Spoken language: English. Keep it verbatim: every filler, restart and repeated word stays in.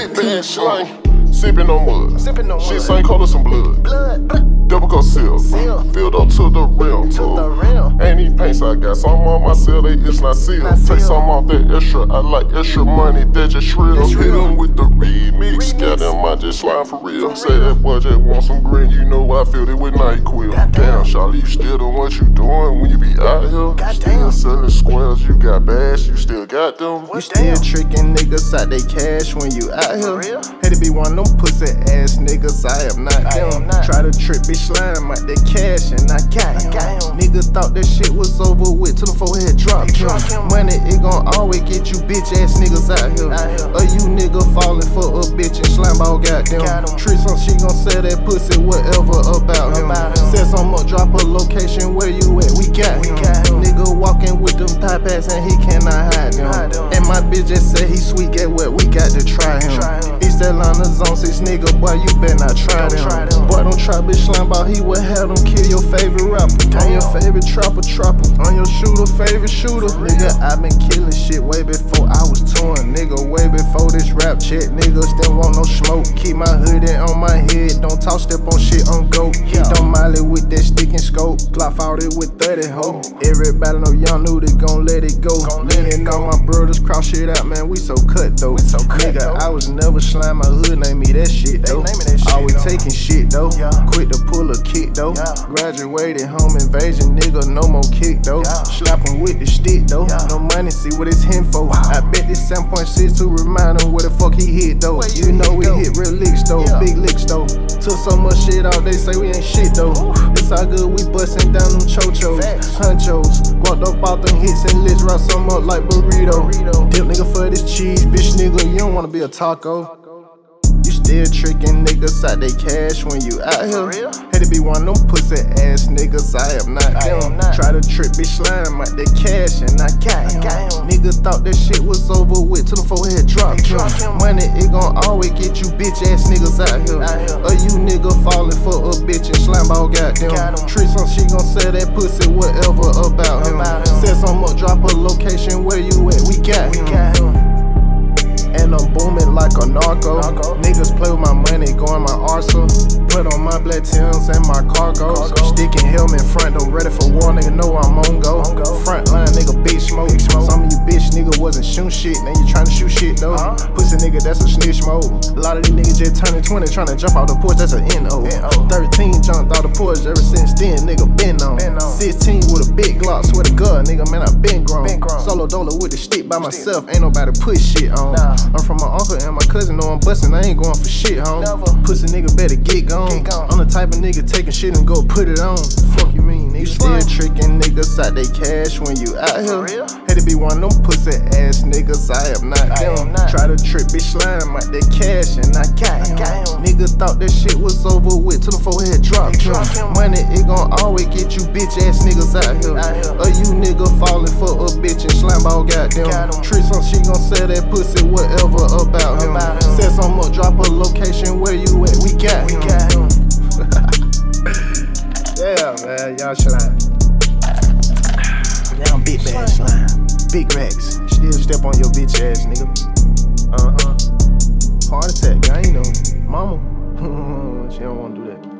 big bad slang. Sippin' on mud. Sippin' on Shit mud. same color, some blood. Blood, blood. Double cup seal. Seal. Filled up to the rim. To the rim. Ain't even paints I got. Some on my cell, they it's not sealed. Not Take sealed. some off that extra. I like extra money, that just shrill. That's Hit real. them with the remix. Remix. Got them, I just slime for real. For Say real. that boy just want some green. You know I feel it with NyQuil. Goddamn. Damn, Charlie, you still doing what you doing when you be out here? Goddamn. Still selling squares, you got bags, you still got them. What? You still tricking niggas out they cash when you out For here. real? Had to be one of them pussy ass niggas, I am not I them. am not. Try to trip bitch slime out that cash and I got him. got him. Niggas thought that shit was over with till the forehead dropped They him. dropped him. Money, it gon' always get you bitch ass niggas out here. Out here. Or you nigga falling for a bitch and slime ball got them. Got 'em. Trick some she gon' sell that pussy whatever about him. About him. Set some up, drop a location where you at, we got We him. got him. Nigga walking with them thigh pads and he cannot hide them. Hide them. And my bitch just said he sweet, get what we got to try him. Try him. East Atlanta zone six nigga, boy, you better not try Don't them. try them. Boy, don't try bitch slime ball, he would have them kill your favorite rapper. On your favorite trapper, trapper. On your shooter, favorite shooter. Nigga, I been killing shit way before I was touring. Nigga, way before this rap shit. Niggas didn't want no smoke. Keep my hoodie on my head, don't talk step on shit on go. He don't molly with that stick and scope. Glock out it with thirty ho. Everybody know young knew they gon' let it go. Gon' let it Me and all go. my brothers cross shit out, man, we so cut though. We so cut, Nigga, though. I was never slime, my hood name me that shit They though. name me that shit, Always though. taking shit though. Yeah. Quick to pull a kick though. Yeah. Graduated home invasion, nigga, no more kick though. Yeah. Slapping with the stick though. Yeah. No money, see what it's him for. I bet this seven point six to remind him where the fuck he hit though. Where You you know hit, we though? hit real licks though, Yeah. big licks though. Took so much shit out, they say we ain't shit though. It's all good, we bustin' down them chochos, Facts. hunchos. Guapped up all them hits and let's wrap some up like burrito. Burrito. Dip nigga for this cheese, bitch nigga, you don't wanna be a taco. You still tricking niggas out they cash when you out here. real? Had to be one of them pussy ass niggas, I am not I them. am not. Try to trip bitch slime out that cash and I got him. got him. Niggas thought that shit was over with till the forehead dropped They him. dropped him. Money, it gon' always get you bitch ass niggas out here. Out here. Or you nigga falling for a bitch and slime ball got them. Got 'em. Trick some she gon' sell that pussy whatever about him. About him. Set some up, drop a location where you at, we got We him. got him. And I'm booming like a narco. Narco. Niggas play with my money, go in my arsenal. Put on my black Timbs and my cargos. Cargo. Sticking helmet front, I'm ready for war, nigga know I'm on go. On go. Front line, nigga, big smoke. Big smoke. Some of you bitch nigga wasn't shooting shit, now you tryna shoot shit though. Uh-huh. Pussy nigga, that's a snitch mode. A lot of these niggas just turning twenty, tryna jump out the porch, that's a N O. N O. thirteen jumped out the porch, ever since then, nigga been on. Been on. sixteen with a big Glock, swear to God, nigga, man, I been grown. Been grown. Solo dolo with the stick by myself, ain't nobody put shit on. Nah. I'm from my uncle and my cousin know I'm bustin', I ain't going for shit, home. Never. Pussy nigga better get gone. Get gone. I'm the type of nigga taking shit and go put it on. Fuck you mean, nigga. You still slang. tricking niggas out they cash when you out here. real? Had to be one of them pussy ass niggas, I am not I them. am not. Try to trip bitch slime out that cash and I got him. got him. Nigga thought that shit was over with till the forehead dropped They him. dropped him. Money, it gon' always get you bitch ass niggas out here. Out here. Or you nigga falling for a bitch and slime ball got them. Got 'em. Trick some she gon' sell that pussy whatever about him. About him. Set some up, drop a location where you at, we got We him. got him. Yeah, man, y'all slime. Now I'm big bad slime. Big racks. Still step on your bitch ass, nigga. Uh huh. Heart attack, I ain't know. Mama. She don't wanna do that.